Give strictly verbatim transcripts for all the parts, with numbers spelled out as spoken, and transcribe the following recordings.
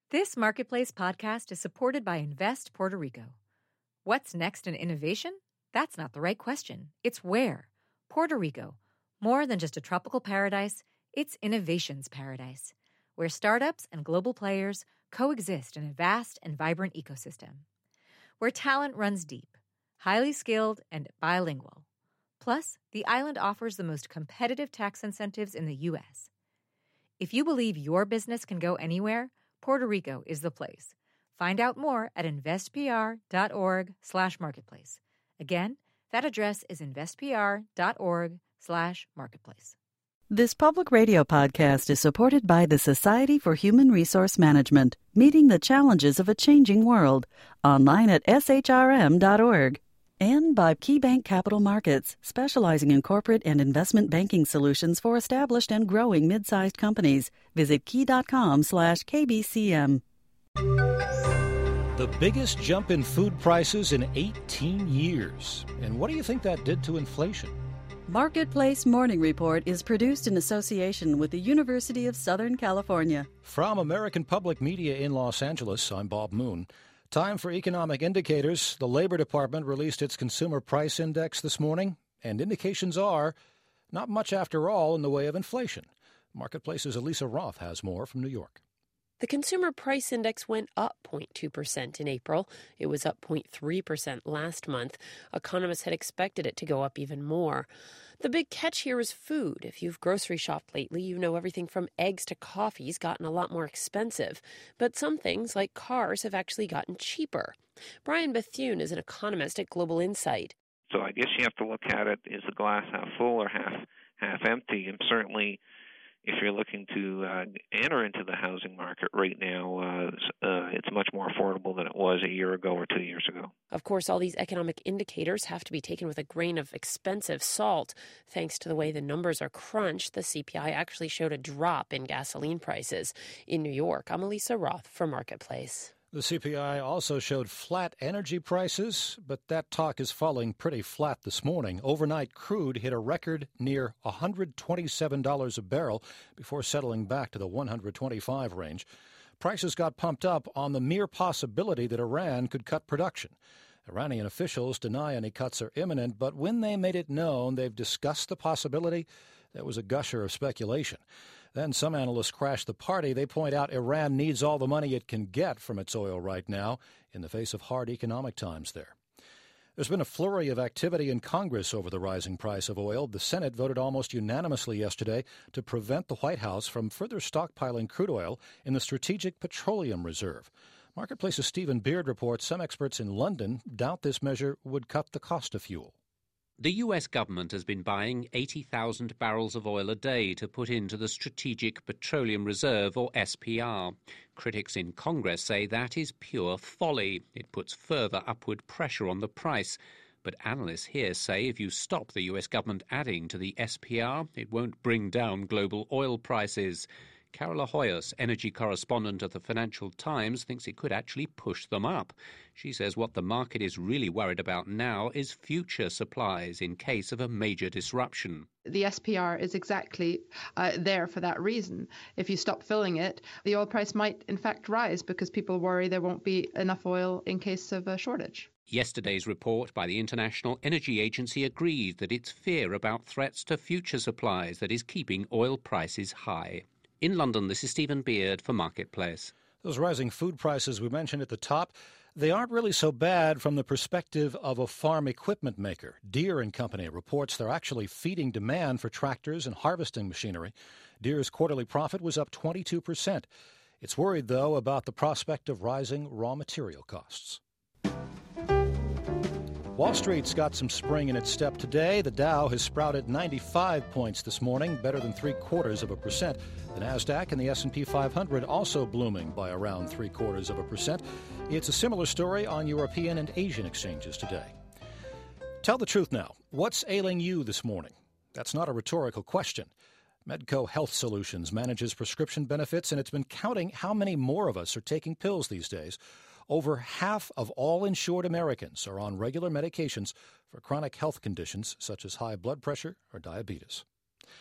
This Marketplace podcast is supported by Invest Puerto Rico. What's next in innovation? That's not the right question. It's where. Puerto Rico. More than just a tropical paradise, it's innovation's paradise, where startups and global players coexist in a vast and vibrant ecosystem. Where talent runs deep, highly skilled, and bilingual. Plus, the island offers the most competitive tax incentives in the U S. If you believe your business can go anywhere, Puerto Rico is the place. Find out more at investpr.org slash marketplace. Again, that address is investpr.org slash marketplace. This public radio podcast is supported by the Society for Human Resource Management, meeting the challenges of a changing world, online at s h r m dot org. And by KeyBank Capital Markets, specializing in corporate and investment banking solutions for established and growing mid-sized companies. Visit key.com slash KBCM. The biggest jump in food prices in eighteen years. And what do you think that did to inflation? Marketplace Morning Report is produced in association with the University of Southern California. From American Public Media in Los Angeles, I'm Bob Moon. Time for economic indicators. The Labor Department released its Consumer Price Index this morning, and indications are not much after all in the way of inflation. Marketplace's Elisa Roth has more from New York. The Consumer Price Index went up zero point two percent in April. It was up zero point three percent last month. Economists had expected it to go up even more. The big catch here is food. If you've grocery shopped lately, you know everything from eggs to coffee's gotten a lot more expensive. But some things, like cars, have actually gotten cheaper. Brian Bethune is an economist at Global Insight. So I guess you have to look at it, is the glass half full or half half empty? And certainly, if you're looking to uh, enter into the housing market right now, uh, uh, it's much more affordable than it was a year ago or two years ago. Of course, all these economic indicators have to be taken with a grain of expensive salt. Thanks to the way the numbers are crunched, the C P I actually showed a drop in gasoline prices. In New York, I'm Elisa Roth for Marketplace. The C P I also showed flat energy prices, but that talk is falling pretty flat this morning. Overnight crude hit a record near one hundred twenty-seven dollars a barrel before settling back to the one hundred twenty-five range. Prices got pumped up on the mere possibility that Iran could cut production. Iranian officials deny any cuts are imminent, but when they made it known they've discussed the possibility, there was a gusher of speculation. Then some analysts crash the party. They point out Iran needs all the money it can get from its oil right now in the face of hard economic times there. There's been a flurry of activity in Congress over the rising price of oil. The Senate voted almost unanimously yesterday to prevent the White House from further stockpiling crude oil in the Strategic Petroleum Reserve. Marketplace's Stephen Beard reports some experts in London doubt this measure would cut the cost of fuel. The U S government has been buying eighty thousand barrels of oil a day to put into the Strategic Petroleum Reserve, or S P R. Critics in Congress say that is pure folly. It puts further upward pressure on the price. But analysts here say if you stop the U S government adding to the S P R, it won't bring down global oil prices. Carola Hoyos, energy correspondent at the Financial Times, thinks it could actually push them up. She says what the market is really worried about now is future supplies in case of a major disruption. The S P R is exactly uh, there for that reason. If you stop filling it, the oil price might in fact rise because people worry there won't be enough oil in case of a shortage. Yesterday's report by the International Energy Agency agreed that it's fear about threats to future supplies that is keeping oil prices high. In London, this is Stephen Beard for Marketplace. Those rising food prices we mentioned at the top, they aren't really so bad from the perspective of a farm equipment maker. Deere and Company reports they're actually feeding demand for tractors and harvesting machinery. Deere's quarterly profit was up twenty-two percent. It's worried, though, about the prospect of rising raw material costs. Wall Street's got some spring in its step today. The Dow has sprouted ninety-five points this morning, better than three-quarters of a percent. The Nasdaq and the S and P five hundred also blooming by around three-quarters of a percent. It's a similar story on European and Asian exchanges today. Tell the truth now. What's ailing you this morning? That's not a rhetorical question. Medco Health Solutions manages prescription benefits, and it's been counting how many more of us are taking pills these days. Over half of all insured Americans are on regular medications for chronic health conditions such as high blood pressure or diabetes.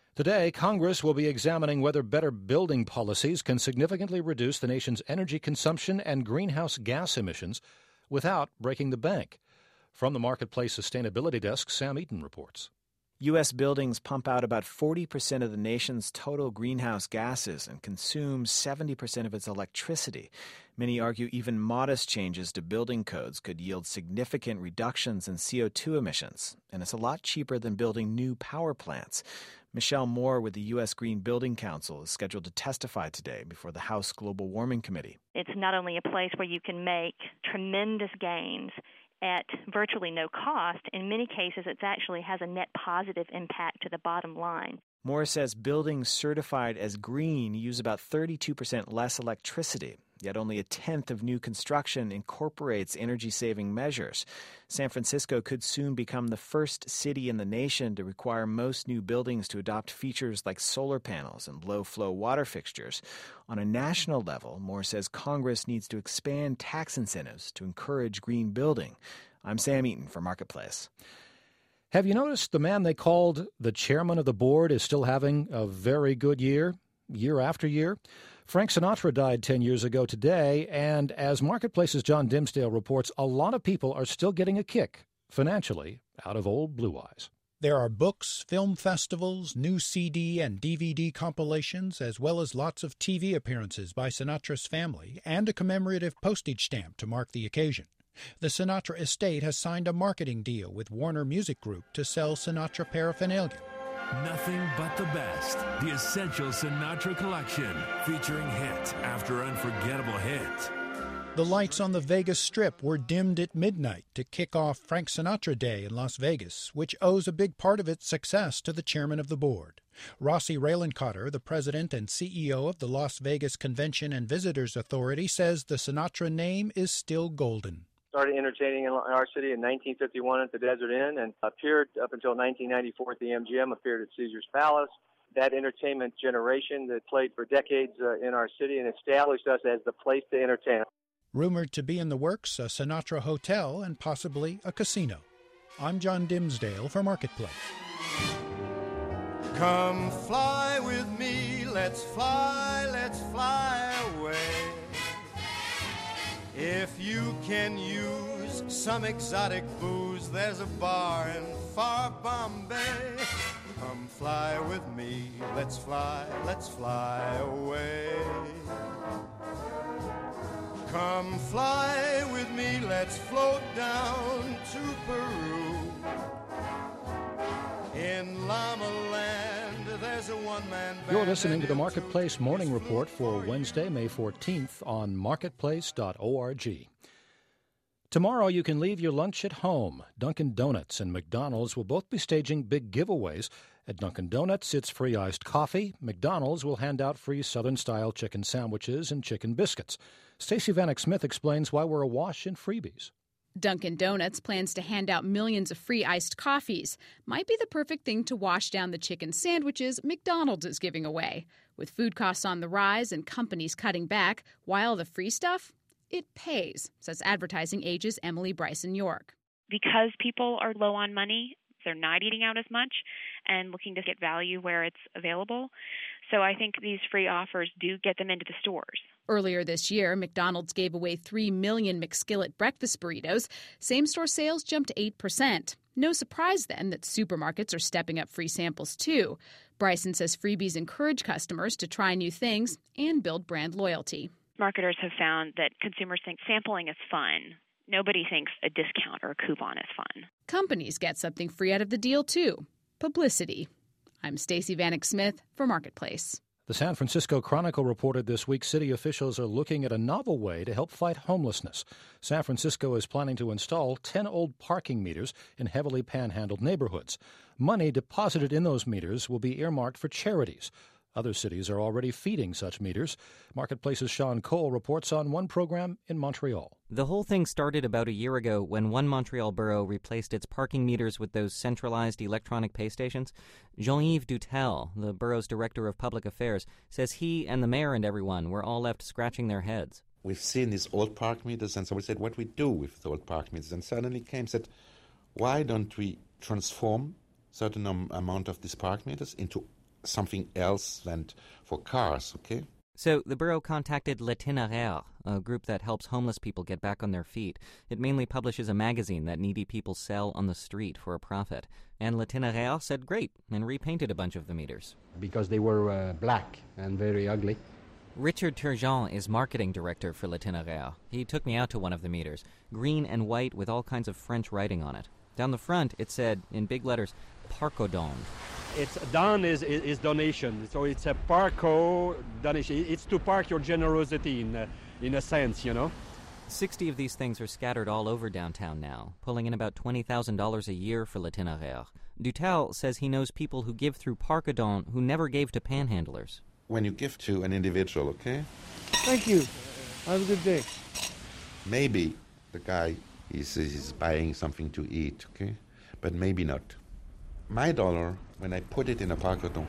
Today, Congress will be examining whether better building policies can significantly reduce the nation's energy consumption and greenhouse gas emissions without breaking the bank. From the Marketplace Sustainability Desk, Sam Eaton reports. U S buildings pump out about forty percent of the nation's total greenhouse gases and consume seventy percent of its electricity. Many argue even modest changes to building codes could yield significant reductions in C O two emissions, and it's a lot cheaper than building new power plants. Michelle Moore with the U S Green Building Council is scheduled to testify today before the House Global Warming Committee. It's not only a place where you can make tremendous gains at virtually no cost. In many cases, it actually has a net positive impact to the bottom line. Moore says buildings certified as green use about thirty-two percent less electricity, yet only a tenth of new construction incorporates energy-saving measures. San Francisco could soon become the first city in the nation to require most new buildings to adopt features like solar panels and low-flow water fixtures. On a national level, Moore says Congress needs to expand tax incentives to encourage green building. I'm Sam Eaton for Marketplace. Have you noticed the man they called the chairman of the board is still having a very good year, year after year? Frank Sinatra died ten years ago today, and as Marketplace's John Dimsdale reports, a lot of people are still getting a kick, financially, out of old Blue Eyes. There are books, film festivals, new C D and D V D compilations, as well as lots of T V appearances by Sinatra's family and a commemorative postage stamp to mark the occasion. The Sinatra estate has signed a marketing deal with Warner Music Group to sell Sinatra paraphernalia. Nothing but the best. The Essential Sinatra Collection, featuring hit after unforgettable hit. The lights on the Vegas Strip were dimmed at midnight to kick off Frank Sinatra Day in Las Vegas, which owes a big part of its success to the chairman of the board. Rossi Raylencotter, the president and C E O of the Las Vegas Convention and Visitors Authority, says the Sinatra name is still golden. Started entertaining in our city in nineteen fifty-one at the Desert Inn and appeared up until nineteen ninety-four at the M G M, appeared at Caesar's Palace. That entertainment generation that played for decades uh, in our city and established us as the place to entertain. Rumored to be in the works, a Sinatra hotel and possibly a casino. I'm John Dimsdale for Marketplace. Come fly with me, let's fly, let's fly away. If you can use some exotic booze, there's a bar in far Bombay. Come fly with me, let's fly, let's fly away. Come fly with me, let's float down to Peru. In Llama Land, there's a one-man band. You're listening to the Marketplace Morning Report for Wednesday, May fourteenth on marketplace dot org. Tomorrow you can leave your lunch at home. Dunkin' Donuts and McDonald's will both be staging big giveaways. At Dunkin' Donuts, it's free iced coffee. McDonald's will hand out free Southern-style chicken sandwiches and chicken biscuits. Stacey Vanek Smith explains why we're awash in freebies. Dunkin' Donuts plans to hand out millions of free iced coffees. Might be the perfect thing to wash down the chicken sandwiches McDonald's is giving away. With food costs on the rise and companies cutting back, while the free stuff, it pays, says advertising age's Emily Bryson York. Because people are low on money, they're not eating out as much and looking to get value where it's available. So I think these free offers do get them into the stores. Earlier this year, McDonald's gave away three million McSkillet breakfast burritos. Same-store sales jumped eight percent. No surprise, then, that supermarkets are stepping up free samples, too. Bryson says freebies encourage customers to try new things and build brand loyalty. Marketers have found that consumers think sampling is fun. Nobody thinks a discount or a coupon is fun. Companies get something free out of the deal, too. Publicity. I'm Stacey Vanek Smith for Marketplace. The San Francisco Chronicle reported this week city officials are looking at a novel way to help fight homelessness. San Francisco is planning to install ten old parking meters in heavily panhandled neighborhoods. Money deposited in those meters will be earmarked for charities. Other cities are already feeding such meters. Marketplace's Sean Cole reports on one program in Montreal. The whole thing started about a year ago when one Montreal borough replaced its parking meters with those centralized electronic pay stations. Jean-Yves Dutel, the borough's director of public affairs, says he and the mayor and everyone were all left scratching their heads. We've seen these old park meters, and so we said, what we do with the old park meters? And suddenly came said, why don't we transform a certain um, amount of these park meters into something else than for cars, okay? So the borough contacted L'Itinéraire, a group that helps homeless people get back on their feet. It mainly publishes a magazine that needy people sell on the street for a profit. And L'Itinéraire said great and repainted a bunch of the meters. Because they were uh, black and very ugly. Richard Turgeon is marketing director for L'Itinéraire. He took me out to one of the meters, green and white with all kinds of French writing on it. Down the front, it said, in big letters, Parcodon. It's don is, is, is donation, so it's a parco donation. It's to park your generosity in a, in a sense, you know. Sixty of these things are scattered all over downtown now, pulling in about twenty thousand dollars a year for L'Itinéraire. Dutel says he knows people who give through Parcodon who never gave to panhandlers. When you give to an individual, okay? Thank you. Have a good day. Maybe the guy is, is buying something to eat, okay? But maybe not. My dollar, when I put it in a Parcodon,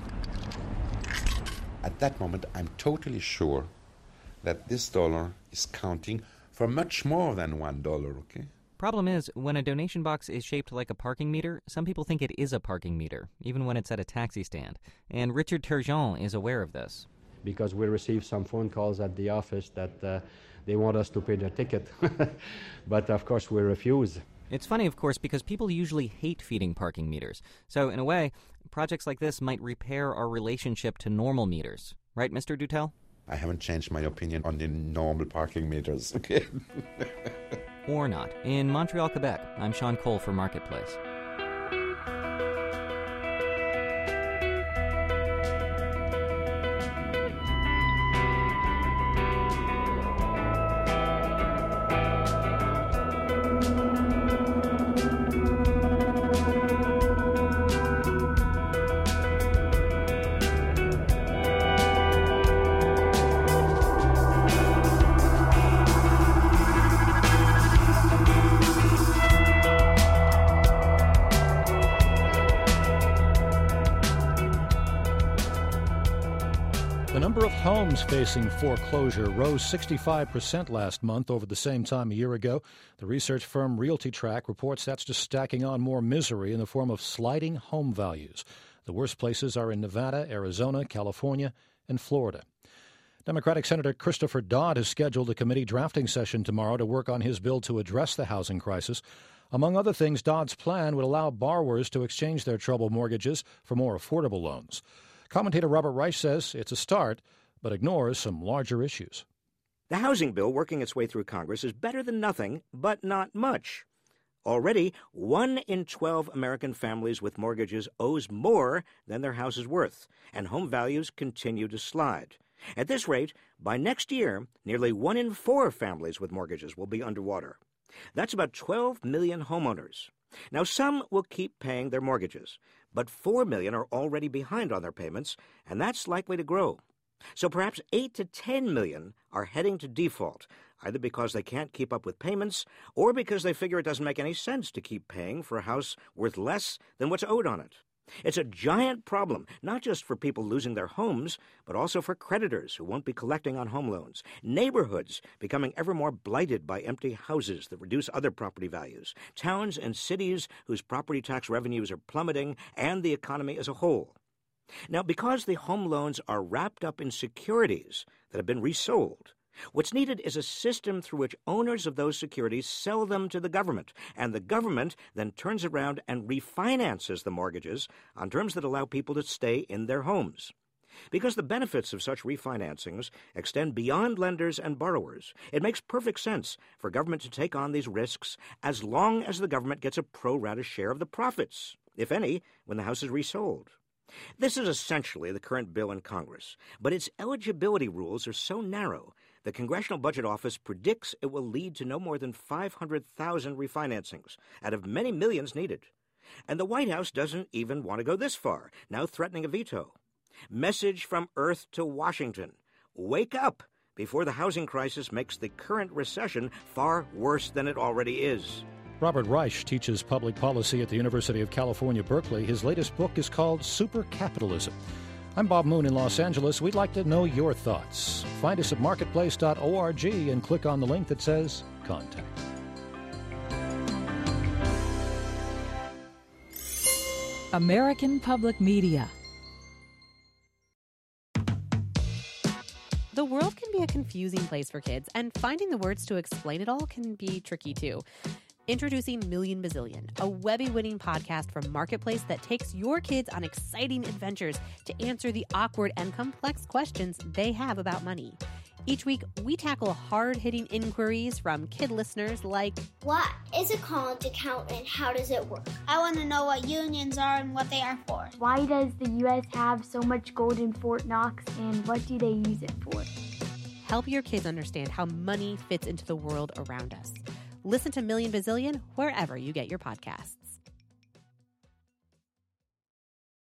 at that moment I'm totally sure that this dollar is counting for much more than one dollar, okay? Problem is, when a donation box is shaped like a parking meter, some people think it is a parking meter, even when it's at a taxi stand. And Richard Turgeon is aware of this. Because we receive some phone calls at the office that uh, they want us to pay their ticket. But of course we refuse. It's funny, of course, because people usually hate feeding parking meters. So, in a way, projects like this might repair our relationship to normal meters. Right, Mister Dutel? I haven't changed my opinion on the normal parking meters, okay? Or not. In Montreal, Quebec, I'm Sean Cole for Marketplace. The number of homes facing foreclosure rose sixty-five percent last month over the same time a year ago. The research firm RealtyTrack reports that's just stacking on more misery in the form of sliding home values. The worst places are in Nevada, Arizona, California, and Florida. Democratic Senator Christopher Dodd has scheduled a committee drafting session tomorrow to work on his bill to address the housing crisis. Among other things, Dodd's plan would allow borrowers to exchange their troubled mortgages for more affordable loans. Commentator Robert Reich says it's a start, but ignores some larger issues. The housing bill working its way through Congress is better than nothing, but not much. Already, one in twelve American families with mortgages owes more than their house is worth, and home values continue to slide. At this rate, by next year, nearly one in four families with mortgages will be underwater. That's about twelve million homeowners. Now, some will keep paying their mortgages, but four million are already behind on their payments, and that's likely to grow. So perhaps eight to ten million are heading to default, either because they can't keep up with payments or because they figure it doesn't make any sense to keep paying for a house worth less than what's owed on it. It's a giant problem, not just for people losing their homes, but also for creditors who won't be collecting on home loans, neighborhoods becoming ever more blighted by empty houses that reduce other property values, towns and cities whose property tax revenues are plummeting, and the economy as a whole. Now, because the home loans are wrapped up in securities that have been resold, what's needed is a system through which owners of those securities sell them to the government, and the government then turns around and refinances the mortgages on terms that allow people to stay in their homes. Because the benefits of such refinancings extend beyond lenders and borrowers, it makes perfect sense for government to take on these risks as long as the government gets a pro rata share of the profits, if any, when the house is resold. This is essentially the current bill in Congress, but its eligibility rules are so narrow the Congressional Budget Office predicts it will lead to no more than five hundred thousand refinancings out of many millions needed. And the White House doesn't even want to go this far, now threatening a veto. Message from Earth to Washington. Wake up before the housing crisis makes the current recession far worse than it already is. Robert Reich teaches public policy at the University of California, Berkeley. His latest book is called Super Capitalism. I'm Bob Moon in Los Angeles. We'd like to know your thoughts. Find us at marketplace dot org and click on the link that says Contact. American Public Media. world can be a confusing place for kids, and finding the words to explain it all can be tricky too. Introducing Million Bazillion, a Webby-winning podcast from Marketplace that takes your kids on exciting adventures to answer the awkward and complex questions they have about money. Each week, we tackle hard-hitting inquiries from kid listeners like, what is a college account and how does it work? I want to know what unions are and what they are for. Why does the U S have so much gold in Fort Knox, and what do they use it for? Help your kids understand how money fits into the world around us. Listen to Million Bazillion wherever you get your podcasts.